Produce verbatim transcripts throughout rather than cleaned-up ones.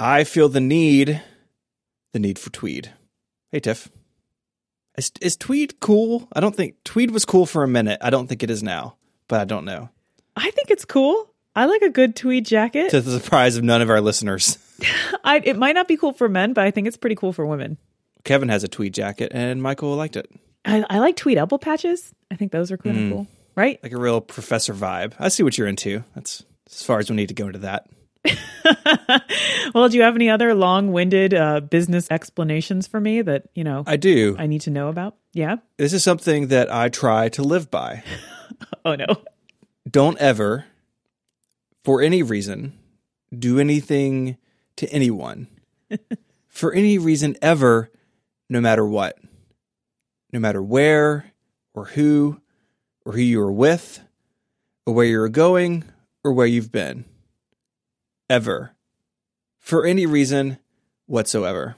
I feel the need, the need for tweed. Hey, Tiff. Is, is tweed cool? I don't think tweed was cool for a minute. I don't think it is now, but I don't know. I think it's cool. I like a good tweed jacket. To the surprise of none of our listeners. I, it might not be cool for men, but I think it's pretty cool for women. Kevin has a tweed jacket, and Michael liked it. I, I like tweed elbow patches. I think those are kind of mm. cool, right? Like a real professor vibe. I see what you're into. That's as far as we need to go into that. Well, do you have any other long-winded uh, business explanations for me that, you know, I do. I need to know about? Yeah. This is something that I try to live by. Oh, no. Don't ever, for any reason, do anything to anyone. For any reason ever, no matter what. No matter where or who or who you are with or where you're going or where you've been. Ever. For any reason whatsoever.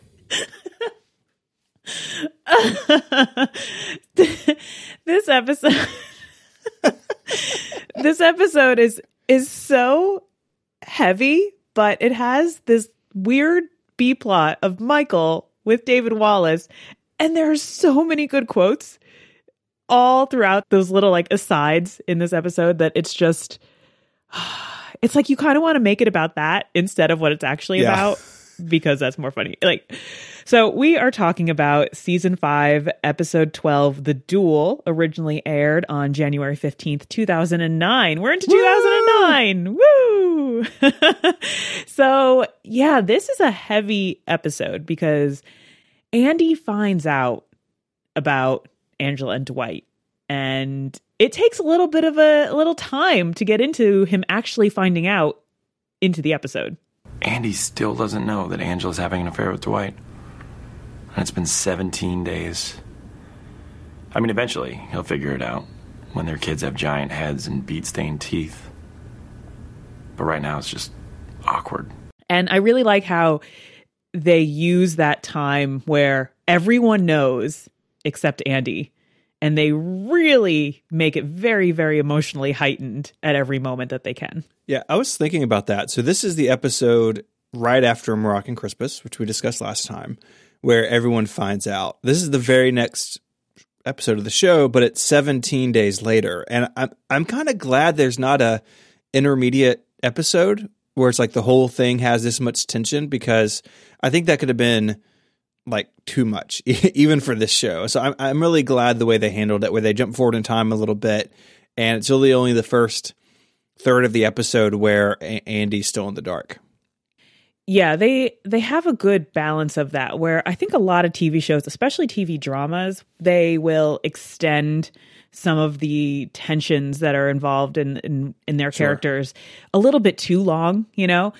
This episode This episode is is so heavy, but it has this weird B plot of Michael with David Wallace, and there are so many good quotes all throughout those little like asides in this episode that it's just it's like you kind of want to make it about that instead of what it's actually yeah. about, because that's more funny. Like, so we are talking about season five, episode twelve, The Duel, originally aired on January fifteenth, two thousand nine. We're into two thousand nine. Woo! So yeah, this is a heavy episode because Andy finds out about Angela and Dwight, and it takes a little bit of a, a little time to get into him actually finding out into the episode. Andy still doesn't know that Angela's having an affair with Dwight. And it's been seventeen days. I mean, eventually he'll figure it out when their kids have giant heads and bead-stained teeth. But right now it's just awkward. And I really like how they use that time where everyone knows except Andy. And they really make it very, very emotionally heightened at every moment that they can. Yeah, I was thinking about that. So this is the episode right after Moroccan Christmas, which we discussed last time, where everyone finds out. This is the very next episode of the show, but it's seventeen days later. And I'm I'm kind of glad there's not a intermediate episode where it's like the whole thing has this much tension, because I think that could have been like too much, even for this show. So I'm I'm really glad the way they handled it, where they jump forward in time a little bit, and it's really only the first third of the episode where a- Andy's still in the dark. Yeah, they they have a good balance of that, where I think a lot of T V shows, especially T V dramas, they will extend some of the tensions that are involved in in, in their Sure. characters a little bit too long, you know,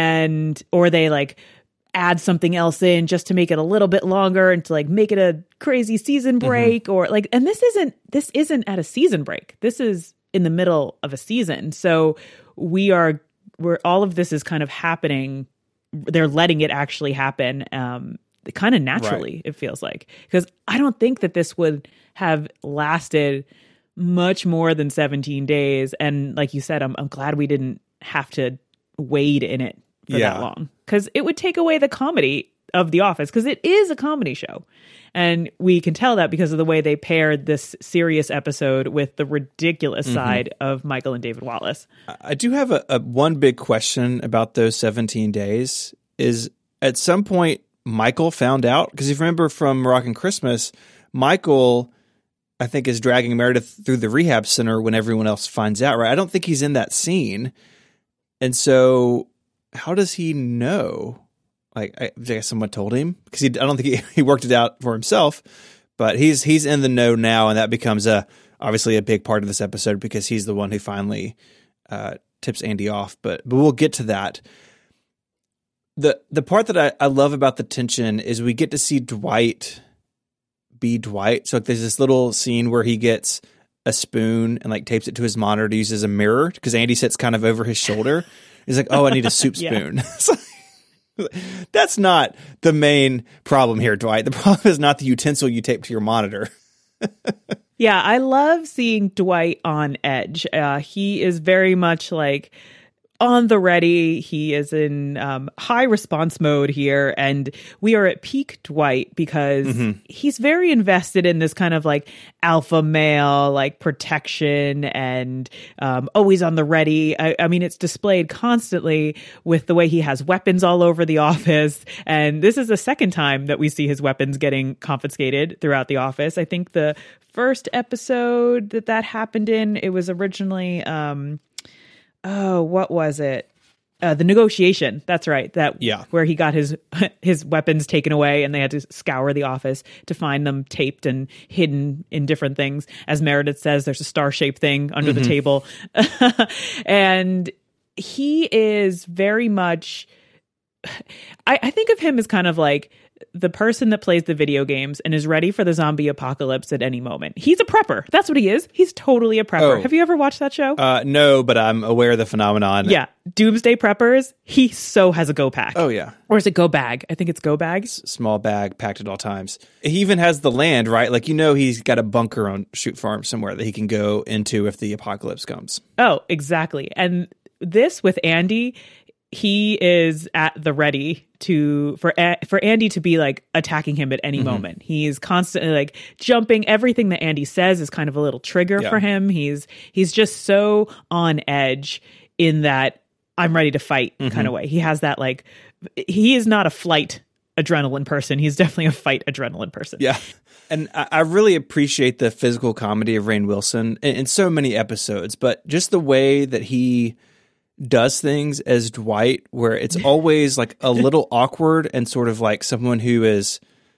and or they like add something else in just to make it a little bit longer and to like make it a crazy season break mm-hmm. or like, and this isn't, this isn't at a season break. This is in the middle of a season. So we are, we're, all of this is kind of happening. They're letting it actually happen. Um, kind of naturally, right. It feels like, because I don't think that this would have lasted much more than seventeen days. And like you said, I'm, I'm glad we didn't have to wade in it for yeah. that long, because it would take away the comedy of The Office, because it is a comedy show. And we can tell that because of the way they paired this serious episode with the ridiculous mm-hmm. side of Michael and David Wallace. I do have a, a one big question about those seventeen days is, at some point Michael found out, because if you remember from Moroccan Christmas, Michael, I think, is dragging Meredith through the rehab center when everyone else finds out, right? I don't think he's in that scene. And so how does he know? Like, I, I guess someone told him, because he, I don't think he, he worked it out for himself, but he's he's in the know now, and that becomes a obviously a big part of this episode because he's the one who finally uh, tips Andy off. But but we'll get to that. the The part that I, I love about the tension is we get to see Dwight be Dwight. So like, there's this little scene where he gets a spoon and like tapes it to his monitor to use as a mirror, because Andy sits kind of over his shoulder. He's like, "Oh, I need a soup spoon." Yeah. That's not the main problem here, Dwight. The problem is not the utensil you tape to your monitor. Yeah, I love seeing Dwight on edge. Uh, he is very much like, on the ready. He is in um, high response mode here. And we are at peak Dwight because mm-hmm. he's very invested in this kind of like alpha male, like protection and um, always on the ready. I, I mean, it's displayed constantly with the way he has weapons all over the office. And this is the second time that we see his weapons getting confiscated throughout the office. I think the first episode that that happened in, it was originally... Um, Oh, what was it? Uh, the Negotiation. That's right. That yeah. where he got his his weapons taken away, and they had to scour the office to find them taped and hidden in different things. As Meredith says, there's a star-shaped thing under mm-hmm. the table, and he is very much. I, I think of him as kind of like the person that plays the video games and is ready for the zombie apocalypse at any moment. He's a prepper. That's what he is. He's totally a prepper. Oh. Have you ever watched that show? Uh, no, but I'm aware of the phenomenon. Yeah. Doomsday Preppers. He so has a go pack. Oh, yeah. Or is it go bag? I think it's go bag. S- small bag packed at all times. He even has the land, right? Like, you know, he's got a bunker on Shoot Farm somewhere that he can go into if the apocalypse comes. Oh, exactly. And this with Andy, he is at the ready to for for Andy to be like attacking him at any mm-hmm. moment. He's constantly like jumping. Everything that Andy says is kind of a little trigger yeah. for him. He's he's just so on edge in that I'm ready to fight mm-hmm. kind of way. He has that like he is not a flight adrenaline person. He's definitely a fight adrenaline person. Yeah. And I, I really appreciate the physical comedy of Rainn Wilson in, in so many episodes, but just the way that he does things as Dwight, where it's always like a little awkward and sort of like someone who is,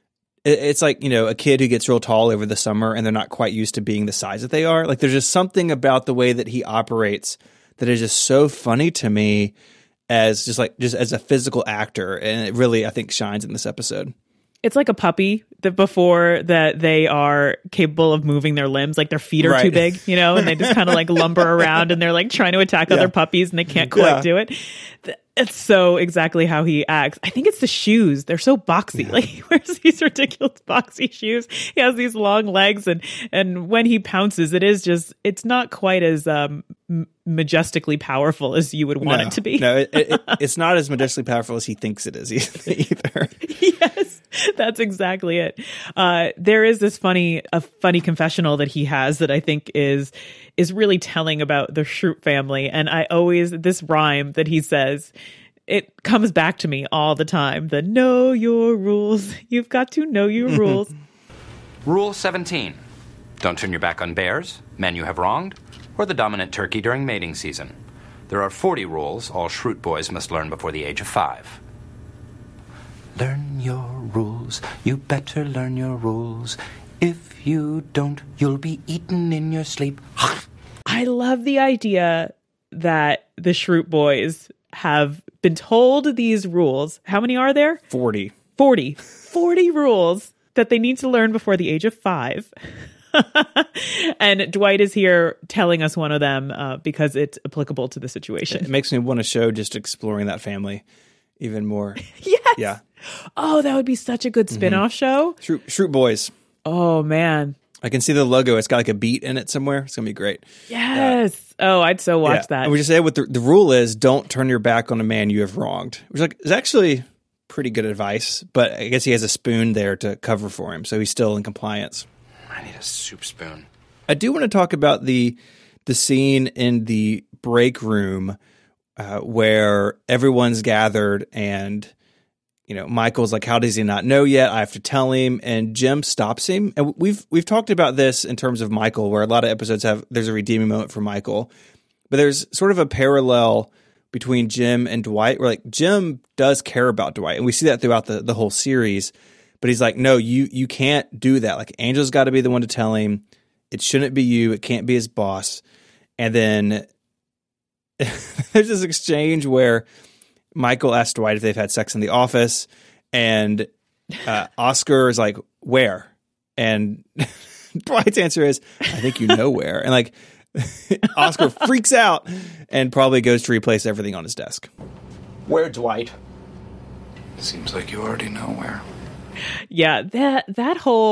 it's like, you know, a kid who gets real tall over the summer and they're not quite used to being the size that they are. Like there's just something about the way that he operates that is just so funny to me as just like, just as a physical actor. And it really, I think, shines in this episode. It's like a puppy that before that they are capable of moving their limbs, like their feet are right. too big, you know, and they just kind of like lumber around and they're like trying to attack yeah. other puppies and they can't quite yeah. do it. It's so exactly how he acts. I think it's the shoes. They're so boxy. Yeah. Like he wears these ridiculous boxy shoes. He has these long legs and, and when he pounces, it is just, it's not quite as um, majestically powerful as you would want no, it to be. No, it, it, it's not as majestically powerful as he thinks it is either. Yes, that's exactly it. Uh, there is this funny, a funny confessional that he has that I think is is really telling about the Schrute family. And I always, this rhyme that he says, it comes back to me all the time. The know your rules. You've got to know your rules. Rule seventeen. Don't turn your back on bears, men you have wronged, or the dominant turkey during mating season. There are forty rules all Schrute boys must learn before the age of five. Learn your rules. You better learn your rules. If you don't, you'll be eaten in your sleep. I love the idea that the Schrute boys have been told these rules. How many are there? forty. forty. forty rules that they need to learn before the age of five. And Dwight is here telling us one of them uh, because it's applicable to the situation. It makes me want to show just exploring that family even more. Yes. Yeah. Oh, that would be such a good spin-off mm-hmm. show. Schrute, Schrute Boys. Oh, man. I can see the logo. It's got like a beat in it somewhere. It's going to be great. Yes. Uh, oh, I'd so watch yeah. that. And we just say what the, the rule is, don't turn your back on a man you have wronged. Which like is actually pretty good advice, but I guess he has a spoon there to cover for him, so he's still in compliance. I need a soup spoon. I do want to talk about the the scene in the break room uh, where everyone's gathered and, you know, Michael's like, how does he not know yet? I have to tell him. And Jim stops him. And we've we've talked about this in terms of Michael, where a lot of episodes have, there's a redeeming moment for Michael. But there's sort of a parallel between Jim and Dwight, where like Jim does care about Dwight. And we see that throughout the, the whole series. But he's like, no, you you can't do that. Like, Angel's got to be the one to tell him. It shouldn't be you. It can't be his boss. And then there's this exchange where Michael asks Dwight if they've had sex in the office. And uh, Oscar is like, where? And Dwight's answer is, I think you know where. And like, Oscar freaks out and probably goes to replace everything on his desk. Where, Dwight? Seems like you already know where. Yeah, that that whole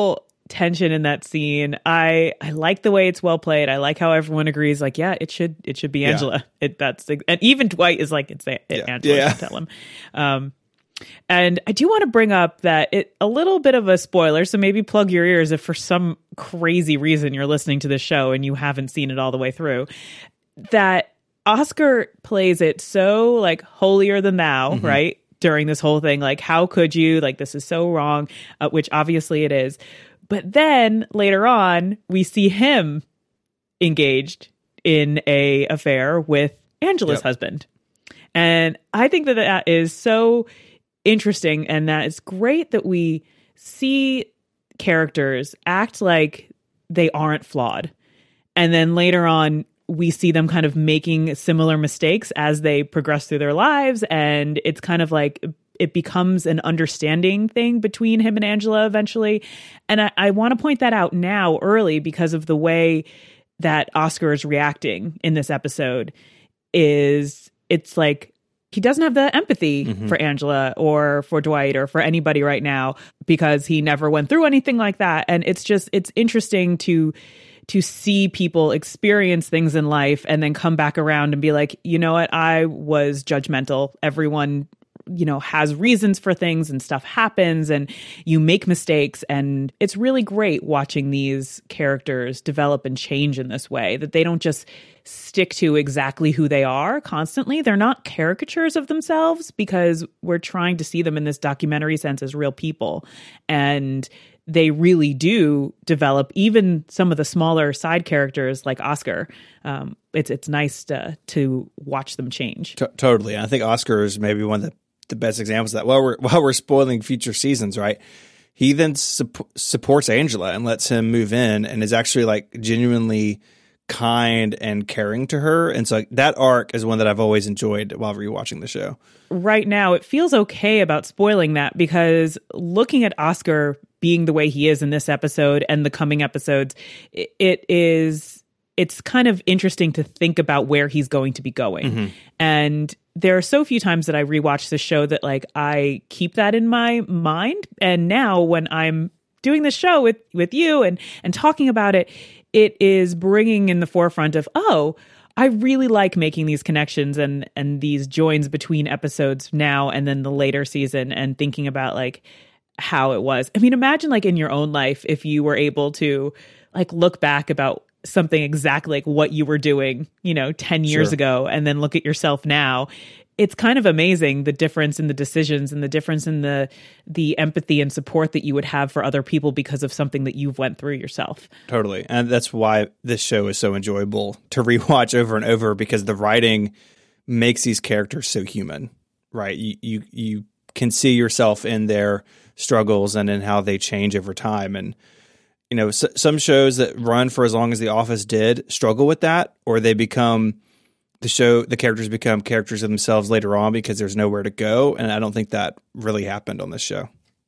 tension in that scene. I I like the way it's well played. I like how everyone agrees, like, yeah, it should it should be Angela. Yeah. It that's and even Dwight is like, it's it, yeah. Angela. Yeah. Tell him. Um, and I do want to bring up that it a little bit of a spoiler, so maybe plug your ears if for some crazy reason you're listening to this show and you haven't seen it all the way through. That Oscar plays it so like holier than thou, mm-hmm. right? During this whole thing, like, how could you? Like, this is so wrong, uh, which obviously it is. But then later on, we see him engaged in a affair with Angela's yep. husband. And I think that that is so interesting, and that it's great that we see characters act like they aren't flawed. And then later on, we see them kind of making similar mistakes as they progress through their lives. And it's kind of like it becomes an understanding thing between him and Angela eventually. And I, I want to point that out now early because of the way that Oscar is reacting in this episode. Is it's like he doesn't have the empathy mm-hmm. for Angela or for Dwight or for anybody right now because he never went through anything like that. And it's just, it's interesting to to see people experience things in life and then come back around and be like, you know what, I was judgmental. Everyone, you know, has reasons for things and stuff happens and you make mistakes. And it's really great watching these characters develop and change in this way, that they don't just stick to exactly who they are constantly. They're not caricatures of themselves because we're trying to see them in this documentary sense as real people. And they really do develop even some of the smaller side characters like Oscar. Um, it's it's nice to to watch them change. T- totally. And I think Oscar is maybe one of the, the best examples of that. While we're, while we're spoiling future seasons, right? He then su- supports Angela and lets him move in and is actually like genuinely kind and caring to her. And so like, that arc is one that I've always enjoyed while rewatching the show. Right now, it feels okay about spoiling that because looking at Oscar being the way he is in this episode and the coming episodes, it is, it's kind of interesting to think about where he's going to be going. Mm-hmm. And there are so few times that I rewatch this show that like I keep that in my mind. And now when I'm doing this show with, with you and, and talking about it, it is bringing in the forefront of, oh, I really like making these connections and, and these joins between episodes now and then the later season and thinking about like how it was. I mean, imagine like in your own life, if you were able to like look back about something exactly like what you were doing, you know, ten years sure. ago, and then look at yourself now. It's kind of amazing the difference in the decisions and the difference in the the empathy and support that you would have for other people because of something that you've went through yourself. Totally. And that's why this show is so enjoyable to rewatch over and over, because the writing makes these characters so human, right? You you, you can see yourself in their struggles and in how they change over time. And, you know, s- some shows that run for as long as The Office did struggle with that, or they become... The show, the characters become characters of themselves later on because there's nowhere to go. And I don't think that really happened on this show.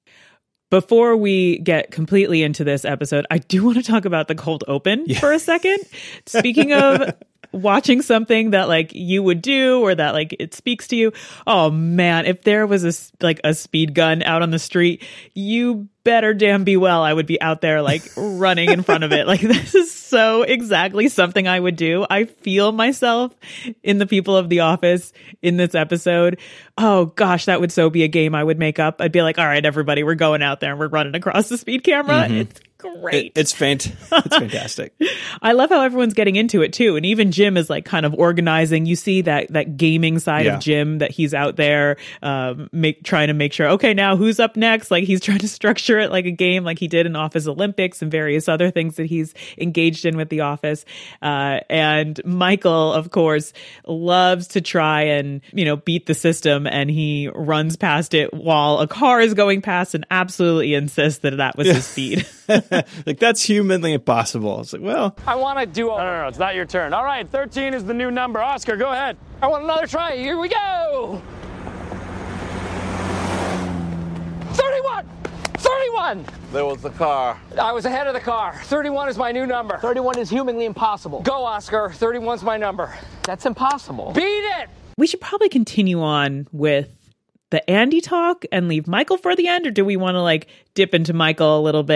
Before we get completely into this episode, I do want to talk about the cold open yeah. for a second. Speaking of watching something that like you would do or that like it speaks to you. Oh man, if there was a like a speed gun out on the street, you better damn be well I would be out there like running in front of it. Like this is so exactly something I would do. I feel myself in the people of The Office in this episode. Oh gosh, that would so be a game I would make up. I'd be like, all right, everybody, we're going out there and we're running across the speed camera. Mm-hmm. It's great. It, it's fant- It's fantastic. I love how everyone's getting into it too. And even Jim is like kind of organizing. You see that that gaming side yeah. of Jim, that he's out there um, make trying to make sure, okay, now who's up next? Like he's trying to structure it like a game like he did in Office Olympics and various other things that he's engaged in with The Office. Uh, and Michael, of course, loves to try and, you know, beat the system, and he runs past it while a car is going past and absolutely insists that that was his speed. Like, that's humanly impossible. It's like, well, I want to do. No, no, no, it's not your turn. All right, thirteen is the new number. Oscar, go ahead. I want another try. Here we go. thirty-one! thirty-one! There was the car. I was ahead of the car. thirty-one is my new number. thirty-one is humanly impossible. Go, Oscar. thirty-one's my number. That's impossible. Beat it! We should probably continue on with the Andy talk and leave Michael for the end, or do we want to like dip into Michael a little bit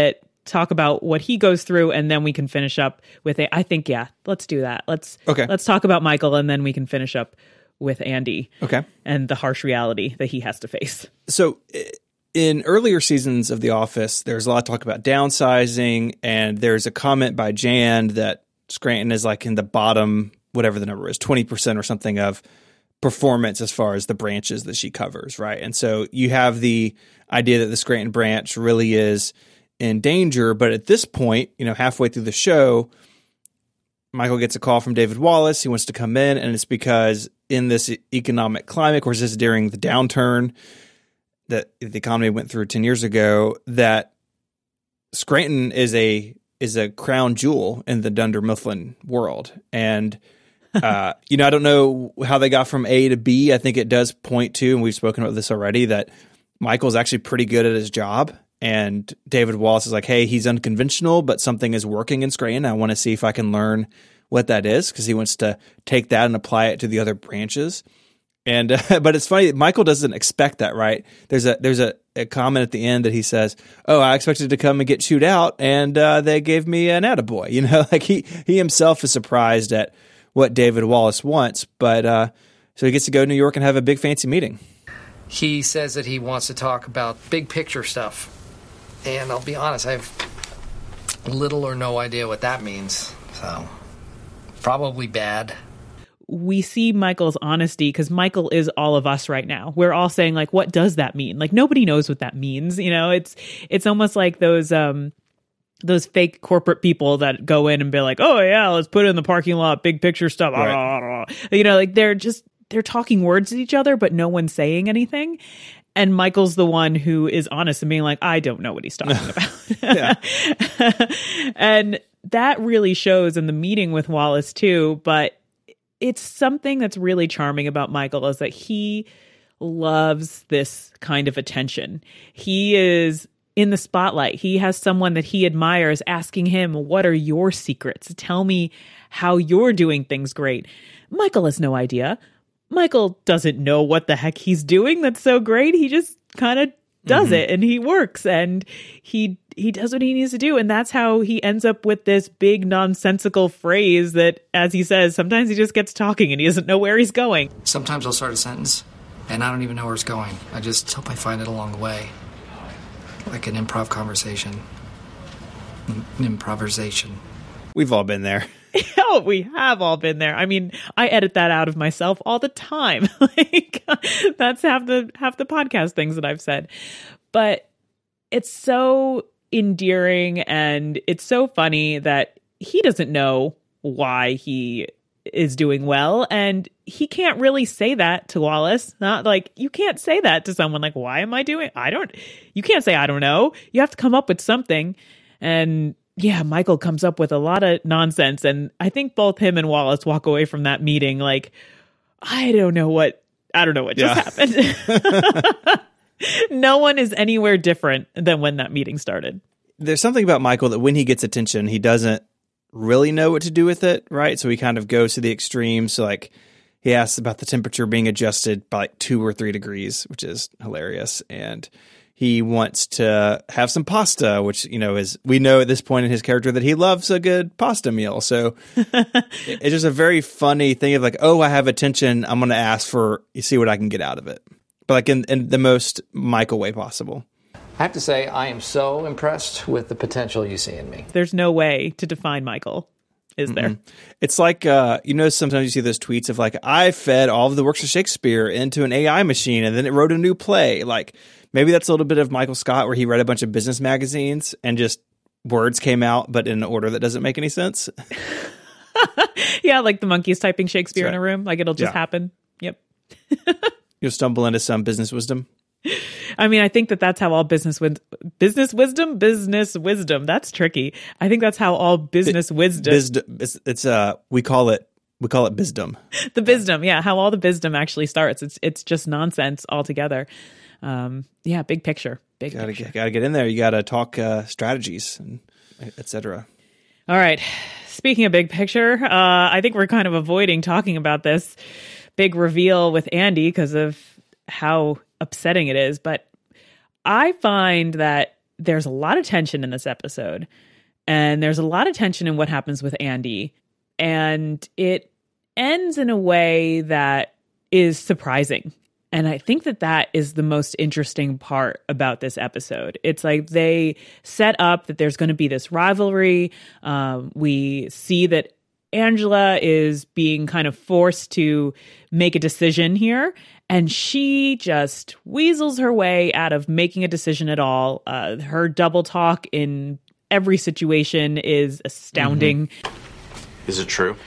talk about what he goes through, and then we can finish up with it. I think, yeah, let's do that. Let's okay. Let's talk about Michael, and then we can finish up with Andy. Okay. And the harsh reality that he has to face. So in earlier seasons of The Office, there's a lot of talk about downsizing, and there's a comment by Jan that Scranton is like in the bottom, whatever the number is, twenty percent or something of performance as far as the branches that she covers, right? And so you have the idea that the Scranton branch really is in danger, but at this point, you know, halfway through the show, Michael gets a call from David Wallace. He wants to come in, and it's because in this economic climate, of course, this is during the downturn that the economy went through ten years ago, that Scranton is a is a crown jewel in the Dunder Mifflin world. And, uh, you know, I don't know how they got from A to B. I think it does point to, and we've spoken about this already, that Michael's actually pretty good at his job. And David Wallace is like, hey, he's unconventional, but something is working in Scranton. I want to see if I can learn what that is, because he wants to take that and apply it to the other branches. And uh, but it's funny, Michael doesn't expect that, right? There's a there's a, a comment at the end that he says, "Oh, I expected to come and get chewed out, and uh, they gave me an attaboy." You know, like he he himself is surprised at what David Wallace wants, but uh, so he gets to go to New York and have a big fancy meeting. He says that he wants to talk about big picture stuff, and I'll be honest, I have little or no idea what that means. So probably bad. We see Michael's honesty, because Michael is all of us right now. We're all saying, like, what does that mean? Like, nobody knows what that means. You know, it's it's almost like those um those fake corporate people that go in and be like, oh yeah, let's put it in the parking lot, big picture stuff. Right. You know, like they're just they're talking words at each other, but no one's saying anything. And Michael's the one who is honest and being like, I don't know what he's talking about. And that really shows in the meeting with Wallace too. But it's something that's really charming about Michael, is that he loves this kind of attention. He is in the spotlight. He has someone that he admires asking him, what are your secrets? Tell me how you're doing things great. Michael has no idea. Michael doesn't know what the heck he's doing that's so great. He just kind of does mm-hmm. it, and he works, and he he does what he needs to do. And that's how he ends up with this big nonsensical phrase that, as he says, sometimes he just gets talking and he doesn't know where he's going. Sometimes I'll start a sentence and I don't even know where it's going. I just hope I find it along the way. Like an improv conversation. An improvisation. We've all been there. Oh, we have all been there. I mean, I edit that out of myself all the time. Like, that's half the half the podcast things that I've said. But it's so endearing, and it's so funny that he doesn't know why he is doing well, and he can't really say that to Wallace. Not like, you can't say that to someone like, why am I doing? I don't. You can't say I don't know. You have to come up with something. And yeah, Michael comes up with a lot of nonsense, and I think both him and Wallace walk away from that meeting like, I don't know what, I don't know what just yeah. happened. No one is anywhere different than when that meeting started. There's something about Michael that when he gets attention, he doesn't really know what to do with it, right? So he kind of goes to the extremes. So like he asks about the temperature being adjusted by like two or three degrees, which is hilarious. And he wants to have some pasta, which, you know, is, we know at this point in his character that he loves a good pasta meal. So it's just a very funny thing of like, oh, I have attention. I'm going to ask for, you see what I can get out of it. But like in, in the most Michael way possible. I have to say, I am so impressed with the potential you see in me. There's no way to define Michael, is there? Mm-hmm. It's like, uh, you know, sometimes you see those tweets of like, I fed all of the works of Shakespeare into an A I machine and then it wrote a new play. Like, maybe that's a little bit of Michael Scott, where he read a bunch of business magazines and just words came out, but in an order that doesn't make any sense. Yeah, like the monkeys typing Shakespeare right. in a room. Like, it'll just yeah. happen. Yep. You'll stumble into some business wisdom. I mean, I think that that's how all business win- business wisdom, business wisdom. That's tricky. I think that's how all business Bi- wisdom. Bisdom, it's, it's uh, we call it we call it bisdom. The bisdom, yeah, how all the bisdom actually starts. It's it's just nonsense altogether. Um, yeah, big picture, big gotta picture. Get, gotta get in there. You gotta talk uh, strategies and et cetera. All right. Speaking of big picture, uh, I think we're kind of avoiding talking about this big reveal with Andy because of how upsetting it is. But I find that there's a lot of tension in this episode. And there's a lot of tension in what happens with Andy. And it ends in a way that is surprising. And I think that that is the most interesting part about this episode. It's like they set up that there's going to be this rivalry. Um, we see that Angela is being kind of forced to make a decision here. And she just weasels her way out of making a decision at all. Uh, her double talk in every situation is astounding. Mm-hmm. Is it true?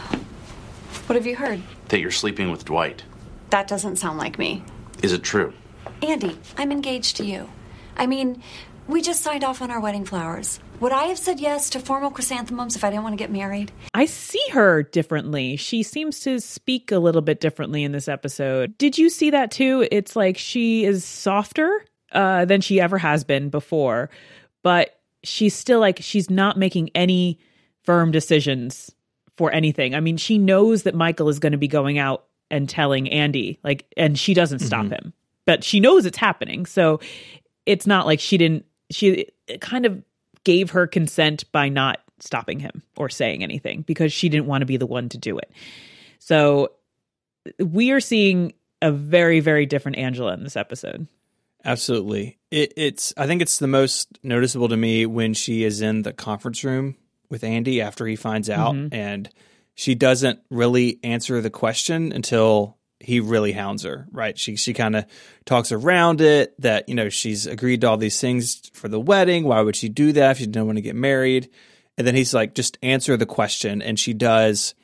What have you heard? That you're sleeping with Dwight. That doesn't sound like me. Is it true? Andy, I'm engaged to you. I mean, we just signed off on our wedding flowers. Would I have said yes to formal chrysanthemums if I didn't want to get married? I see her differently. She seems to speak a little bit differently in this episode. Did you see that too? It's like she is softer uh, than she ever has been before, but she's still like, she's not making any firm decisions for anything. I mean, she knows that Michael is going to be going out and telling Andy, like, and she doesn't stop mm-hmm. him, but she knows it's happening. So it's not like she didn't, she kind of gave her consent by not stopping him or saying anything because she didn't want to be the one to do it. So we are seeing a very, very different Angela in this episode. Absolutely. It, it's, I think it's the most noticeable to me when she is in the conference room with Andy after he finds out mm-hmm. and she doesn't really answer the question until he really hounds her, right? She she kind of talks around it that, you know, she's agreed to all these things for the wedding. Why would she do that if she didn't want to get married? And then he's like, just answer the question. And she does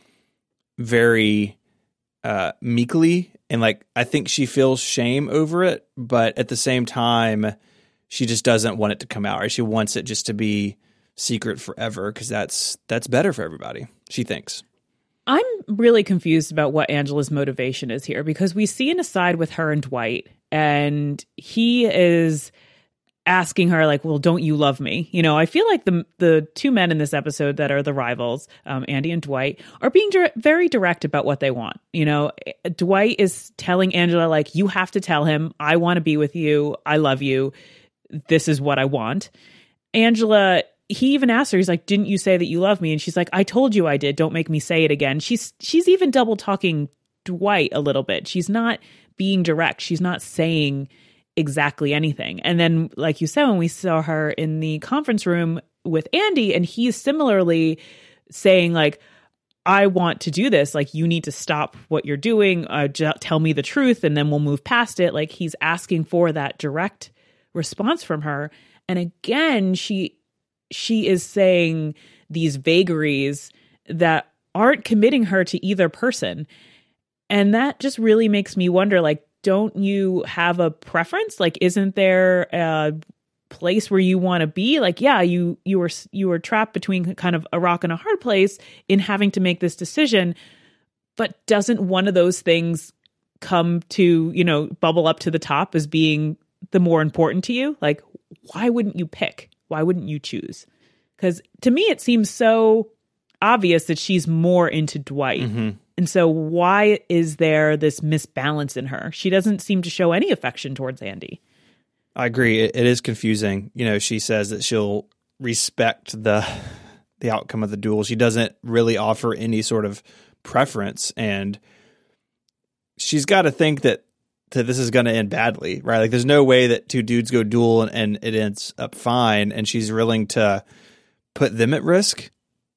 very uh, meekly. And like, I think she feels shame over it. But at the same time, she just doesn't want it to come out, right? She wants it just to be secret forever because that's that's better for everybody, she thinks. I'm really confused about what Angela's motivation is here because we see an aside with her and Dwight and he is asking her like, well, don't you love me? You know, I feel like the the two men in this episode that are the rivals, um, Andy and Dwight, are being dire- very direct about what they want. You know, Dwight is telling Angela like, you have to tell him, I want to be with you. I love you. This is what I want. Angela, he even asked her, he's like, didn't you say that you love me? And she's like, I told you I did. Don't make me say it again. She's she's even double talking Dwight a little bit. She's not being direct. She's not saying exactly anything. And then, like you said, when we saw her in the conference room with Andy, and he's similarly saying like, I want to do this. Like, you need to stop what you're doing. Uh, j- tell me the truth, and then we'll move past it. Like, he's asking for that direct response from her. And again, she she is saying these vagaries that aren't committing her to either person. And that just really makes me wonder, like, don't you have a preference? Like, isn't there a place where you want to be? Like, yeah, you you were you were trapped between kind of a rock and a hard place in having to make this decision. But doesn't one of those things come to, you know, bubble up to the top as being the more important to you? Like, why wouldn't you pick? Why wouldn't you choose? Because to me, it seems so obvious that she's more into Dwight. Mm-hmm. And so why is there this misbalance in her? She doesn't seem to show any affection towards Andy. I agree. It, it is confusing. You know, she says that she'll respect the the outcome of the duel. She doesn't really offer any sort of preference. And she's got to think that that this is going to end badly, right? Like, there's no way that two dudes go duel and, and it ends up fine, and she's willing to put them at risk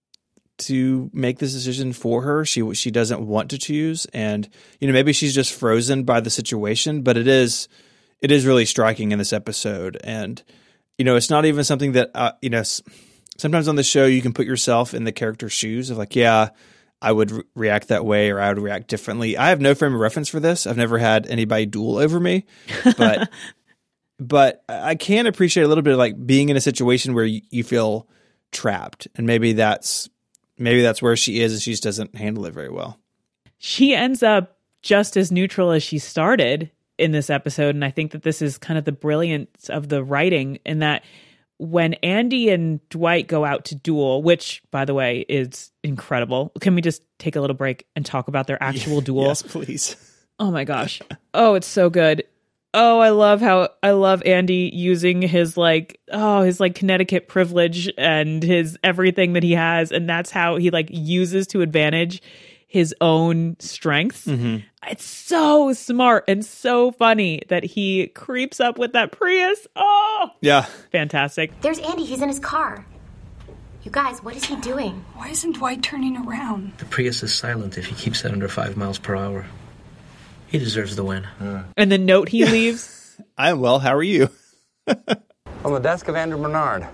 to make this decision for her. She she doesn't want to choose, and you know, maybe she's just frozen by the situation. But it is it is really striking in this episode, and you know, it's not even something that uh, you know. Sometimes on the show, you can put yourself in the character's shoes of like, yeah, I would re- react that way, or I would react differently. I have no frame of reference for this. I've never had anybody duel over me, but but I can appreciate a little bit of like being in a situation where you, you feel trapped, and maybe that's maybe that's where she is, and she just doesn't handle it very well. She ends up just as neutral as she started in this episode, and I think that this is kind of the brilliance of the writing in that when Andy and Dwight go out to duel, which, by the way, is incredible. Can we just take a little break and talk about their actual duel? Yes, please. Oh, my gosh. Oh, it's so good. Oh, I love how I love Andy using his like oh his like Connecticut privilege and his everything that he has, and that's how he like uses to advantage his own strengths. Mm-hmm. It's so smart and so funny that he creeps up with that Prius. Oh, yeah, fantastic. There's Andy. He's in his car. You guys, what is he doing? Why isn't Dwight turning around? The Prius is silent if he keeps it under five miles per hour. He deserves the win. Uh. And the note he leaves. I'm well. How are you? On the desk of Andrew Bernard.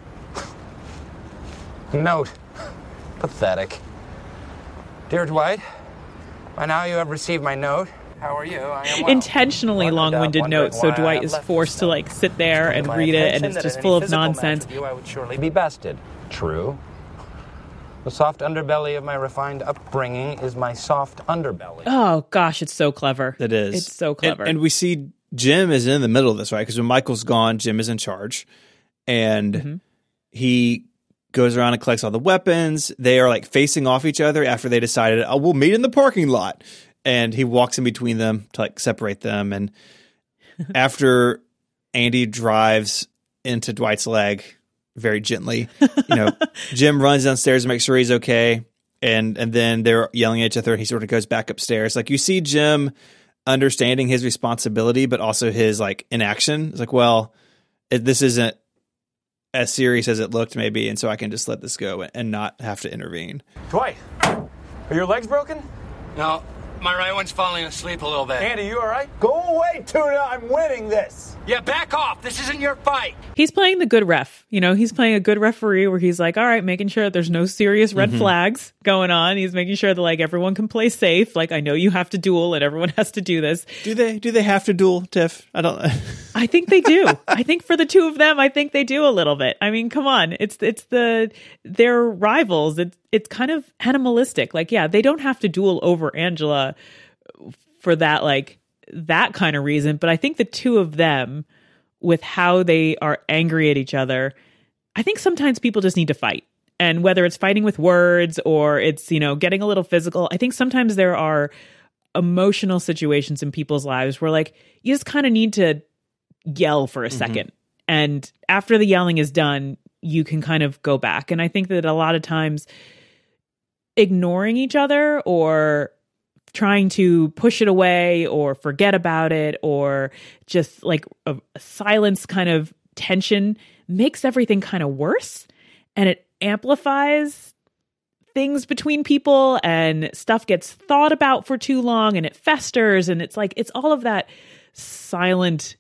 Note. Pathetic. Dear Dwight, by now you have received my note. How are you? I am well. Intentionally long-winded note, so Dwight is forced to like sit there and read it, and it's just full of nonsense. You, I would surely be bested. True. The soft underbelly of my refined upbringing is my soft underbelly. Oh, gosh, it's so clever. It is. It's so clever. And, and we see Jim is in the middle of this, right? Because when Michael's gone, Jim is in charge. And mm-hmm. he goes around and collects all the weapons. They are like facing off each other after they decided, oh, we'll meet in the parking lot. And he walks in between them to like separate them. And after Andy drives into Dwight's leg very gently, you know, Jim runs downstairs to make sure he's okay, and and then they're yelling at each other, and he sort of goes back upstairs. Like, you see Jim understanding his responsibility, but also his like inaction. It's like, well, it, this isn't as serious as it looked, maybe, and so I can just let this go and not have to intervene. Dwight, are your legs broken? No, my right one's falling asleep a little bit. Andy, you all right? Go away, Tuna. I'm winning this. Yeah, back off. This isn't your fight. He's playing the good ref. You know, he's playing a good referee where he's like, all right, making sure that there's no serious red mm-hmm. flags going on. He's making sure that like everyone can play safe. Like, I know you have to duel and everyone has to do this. Do they, do they have to duel, Tiff? I don't I think they do. I think for the two of them, I think they do a little bit. I mean, come on. It's, it's the, they're rivals. It's, it's kind of animalistic. Like, yeah, they don't have to duel over Angela for that, like, that kind of reason. But I think the two of them, with how they are angry at each other, I think sometimes people just need to fight. And whether it's fighting with words or it's, you know, getting a little physical, I think sometimes there are emotional situations in people's lives where like you just kind of need to yell for a mm-hmm. second. And after the yelling is done, you can kind of go back. And I think that a lot of times ignoring each other or trying to push it away or forget about it or just like a, a silence kind of tension makes everything kind of worse, and it amplifies things between people, and stuff gets thought about for too long and it festers, and it's like it's all of that silent,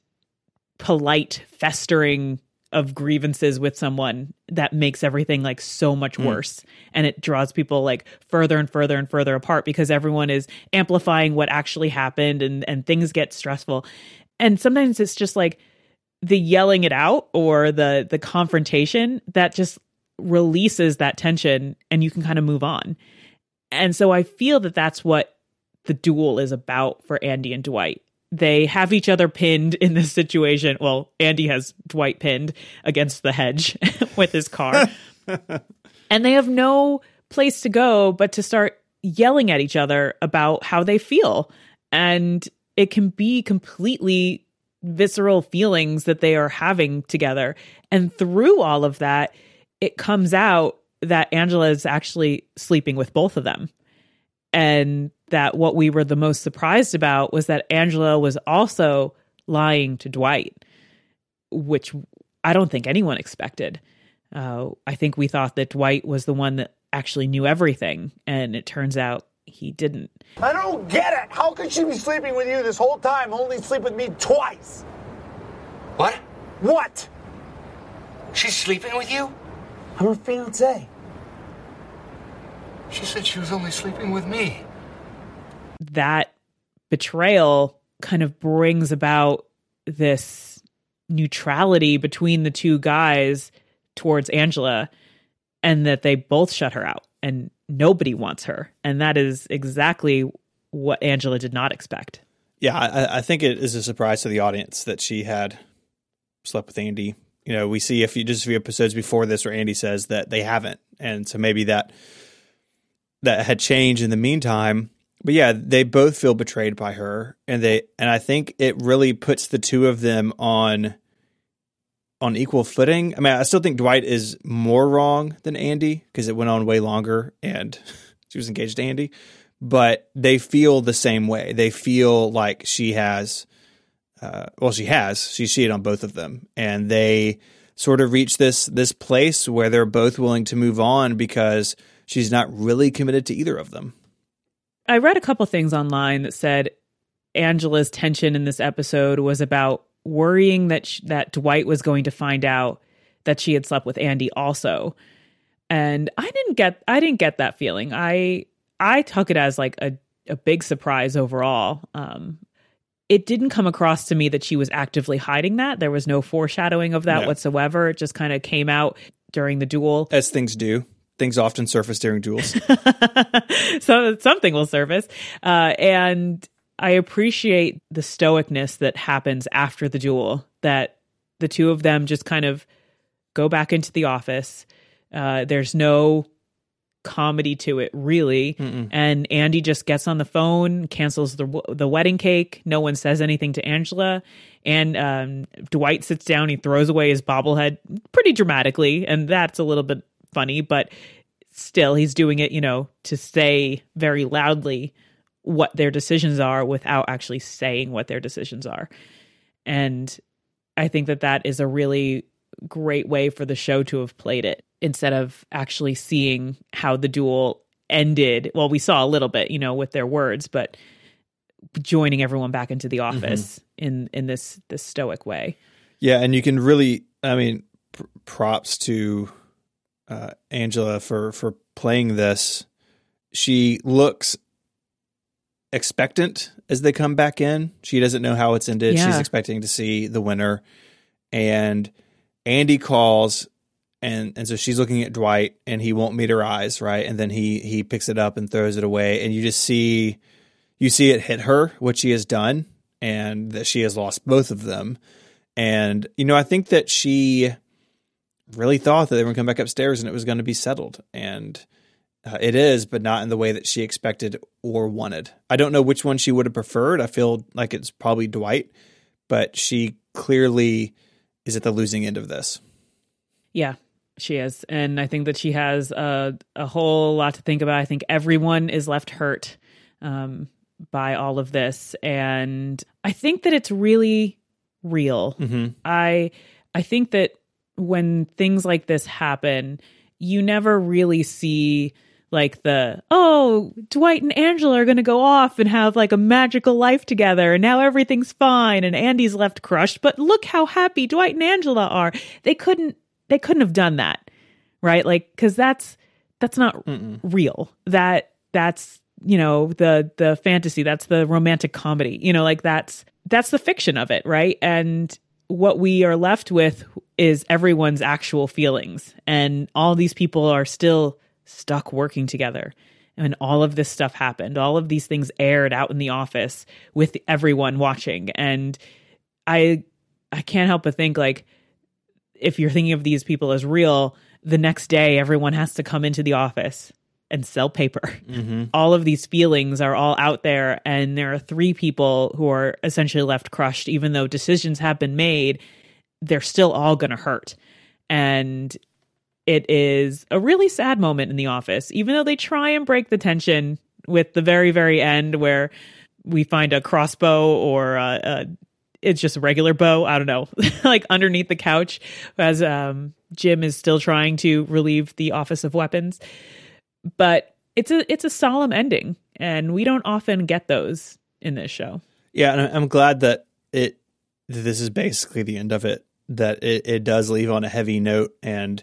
polite festering of grievances with someone that makes everything like so much mm. worse. And it draws people like further and further and further apart because everyone is amplifying what actually happened, and, and things get stressful. And sometimes it's just like the yelling it out or the, the confrontation that just releases that tension and you can kind of move on. And so I feel that that's what the duel is about for Andy and Dwight. They have each other pinned in this situation. Well, Andy has Dwight pinned against the hedge with his car. And they have no place to go but to start yelling at each other about how they feel. And it can be completely visceral feelings that they are having together. And through all of that, it comes out that Angela is actually sleeping with both of them. And that what we were the most surprised about was that Angela was also lying to Dwight, which I don't think anyone expected. Uh, I think we thought that Dwight was the one that actually knew everything, and it turns out he didn't. I don't get it. How could she be sleeping with you this whole time, only sleep with me twice? What? What? She's sleeping with you? I'm her fiancé. She said she was only sleeping with me. That betrayal kind of brings about this neutrality between the two guys towards Angela, and that they both shut her out and nobody wants her. And that is exactly what Angela did not expect. Yeah, I, I think it is a surprise to the audience that she had slept with Andy. You know, we see a few, just a few episodes before this where Andy says that they haven't. And so maybe that that had changed in the meantime. But yeah, they both feel betrayed by her, and they and I think it really puts the two of them on on equal footing. I mean, I still think Dwight is more wrong than Andy because it went on way longer and she was engaged to Andy. But they feel the same way. They feel like she has, uh, well, she has. She's cheated on both of them, and they sort of reach this this place where they're both willing to move on because she's not really committed to either of them. I read a couple things online that said Angela's tension in this episode was about worrying that sh- that Dwight was going to find out that she had slept with Andy also. And I didn't get I didn't get that feeling. I I took it as like a, a big surprise overall. Um, it didn't come across to me that she was actively hiding that. There was no foreshadowing of that No. whatsoever. It just kind of came out during the duel. As things do. Things often surface during duels. So something will surface. Uh, and I appreciate the stoicness that happens after the duel, that the two of them just kind of go back into the office. Uh, there's no comedy to it, really. Mm-mm. And Andy just gets on the phone, cancels the the wedding cake. No one says anything to Angela. And um, Dwight sits down. He throws away his bobblehead pretty dramatically. And that's a little bit funny, but still he's doing it, you know, to say very loudly what their decisions are without actually saying what their decisions are. And I think that that is a really great way for the show to have played it, instead of actually seeing how the duel ended. Well, we saw a little bit, you know, with their words, but joining everyone back into the office mm-hmm. in, in this, this stoic way. Yeah. And you can really, I mean, pr- props to uh, Angela for, for playing this. She looks expectant as they come back in. She doesn't know how it's ended. Yeah. She's expecting to see the winner. And Andy calls, and and so she's looking at Dwight, and he won't meet her eyes, right? And then he he picks it up and throws it away, and you just see you see it hit her, what she has done, and that she has lost both of them. And you know, I think that she really thought that they were going to come back upstairs and it was going to be settled, and uh, it is, but not in the way that she expected or wanted. I don't know which one she would have preferred. I feel like it's probably Dwight, but she clearly is at the losing end of this. Yeah, she is. And I think that she has a, a whole lot to think about. I think everyone is left hurt um, by all of this. And I think that it's really real. Mm-hmm. I I think that when things like this happen, you never really see like the, oh, Dwight and Angela are going to go off and have like a magical life together and now everything's fine and Andy's left crushed, but look how happy Dwight and Angela are. They couldn't, they couldn't have done that, right? Like, cause that's, that's not Mm-mm. real. That, that's, you know, the, the fantasy, that's the romantic comedy, you know, like that's, that's the fiction of it. Right. And what we are left with is everyone's actual feelings. And all these people are still stuck working together. And all of this stuff happened. All of these things aired out in the office with everyone watching. And I I can't help but think, like, if you're thinking of these people as real, the next day everyone has to come into the office and sell paper. Mm-hmm. All of these feelings are all out there. And there are three people who are essentially left crushed. Even though decisions have been made, they're still all going to hurt. And it is a really sad moment in the office, even though they try and break the tension with the very, very end where we find a crossbow or a, a, it's just a regular bow. I don't know, like underneath the couch as um, Jim is still trying to relieve the Office of Weapons. But it's a it's a solemn ending, and we don't often get those in this show. Yeah, and I'm glad that it that this is basically the end of it, that it, it does leave on a heavy note, and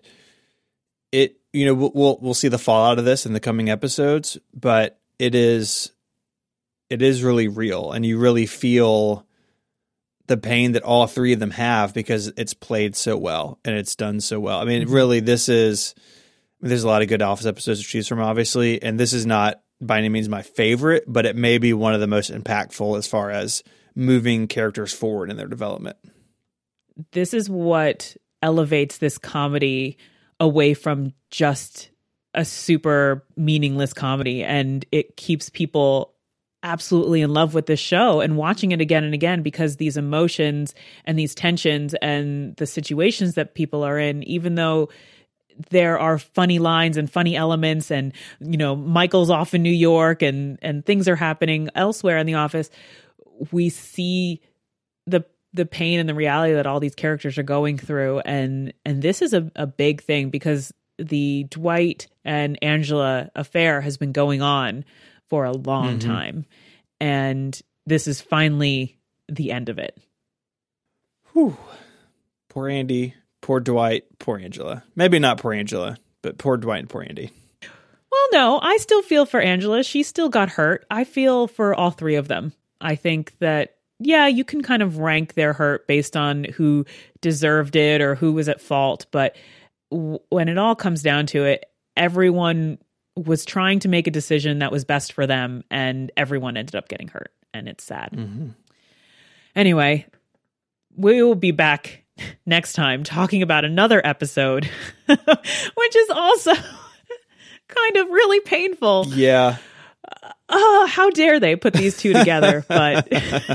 it, you know, we'll we'll see the fallout of this in the coming episodes, but it is it is really real, and you really feel the pain that all three of them have because it's played so well and it's done so well. I mean, mm-hmm. really, this is I mean, there's a lot of good Office episodes to choose from, obviously, and this is not by any means my favorite, but it may be one of the most impactful as far as moving characters forward in their development. This is what elevates this comedy away from just a super meaningless comedy, and it keeps people absolutely in love with this show and watching it again and again because these emotions and these tensions and the situations that people are in, even though there are funny lines and funny elements and, you know, Michael's off in New York and, and things are happening elsewhere in the office, we see the the pain and the reality that all these characters are going through. And and this is a, a big thing because the Dwight and Angela affair has been going on for a long mm-hmm. time. And this is finally the end of it. Whew. Poor Andy, poor Dwight, poor Angela. Maybe not poor Angela, but poor Dwight and poor Andy. Well, no, I still feel for Angela. She still got hurt. I feel for all three of them. I think that, yeah, you can kind of rank their hurt based on who deserved it or who was at fault. But w- when it all comes down to it, everyone was trying to make a decision that was best for them, and everyone ended up getting hurt, and it's sad. Mm-hmm. Anyway, we will be back next time talking about another episode, which is also kind of really painful. Yeah. Oh, how dare they put these two together? But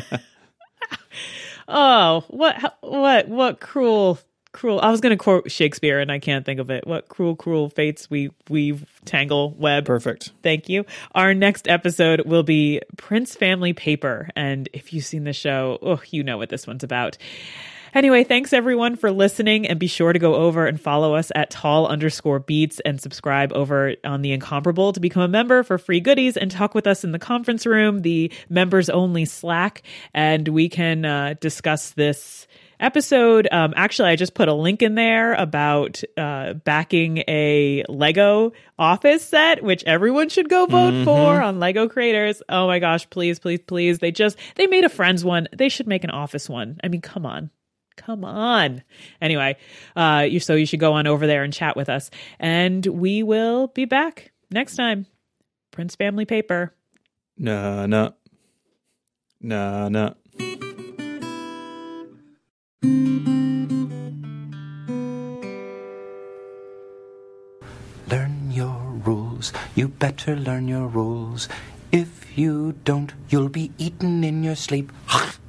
oh, what, what, what cruel, cruel. I was going to quote Shakespeare and I can't think of it. What cruel, cruel fates we weave, tangle, web. Perfect. Thank you. Our next episode will be Prince Family Paper. And if you've seen the show, oh, you know what this one's about. Anyway, thanks everyone for listening, and be sure to go over and follow us at tall underscore beats and subscribe over on The Incomparable to become a member for free goodies and talk with us in the conference room, the members only Slack, and we can uh, discuss this episode. Um, actually, I just put a link in there about uh, backing a Lego office set, which everyone should go vote mm-hmm. for on Lego Creators. Oh my gosh, please, please, please. They just, they made a Friends one. They should make an office one. I mean, come on. Come on. Anyway, uh, you, so you should go on over there and chat with us. And we will be back next time. Prince Family Paper. No, no. No, no. Learn your rules. You better learn your rules. If you don't, you'll be eaten in your sleep.